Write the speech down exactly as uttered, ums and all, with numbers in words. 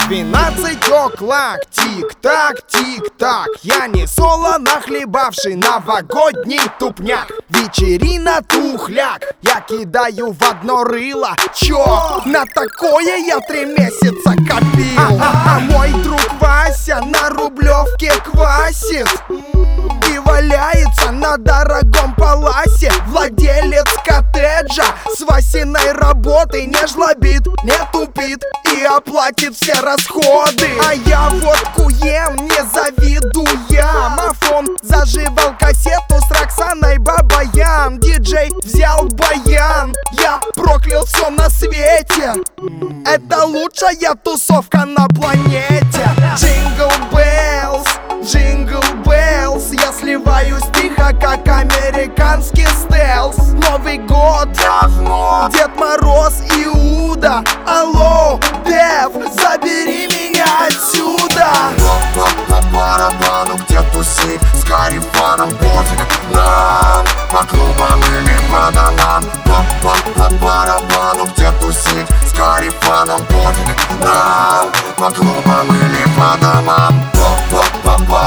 Двенадцать оклак, тик-так, тик-так. Я не соло нахлебавший новогодний тупняк. Вечерина тухляк, я кидаю в одно рыло. Чё? На такое я три месяца копил. А, а мой друг Вася на Рублевке квасит и валяется на дорогом паласе. Владелец коттеджа с Васиной работой не жлобит, не тупит и оплатит все расходы. А я водку ем, не завидуя. Мафон заживал кассету с Роксаной Бабаян. Диджей взял баян, я проклял все на свете. Это лучшая тусовка на планете. Джингл Беллс, Джингл Беллс. Я сливаюсь тихо, как американский стелс. Новый год, давно. Дед Мороз, Иуда. Алло, Дев, забери меня отсюда. По барабану, где тусить с карифаном, пофиг нам. По клубам или по домам. По барабану, где тусить с карифаном, пофиг нам. По клубам или по домам.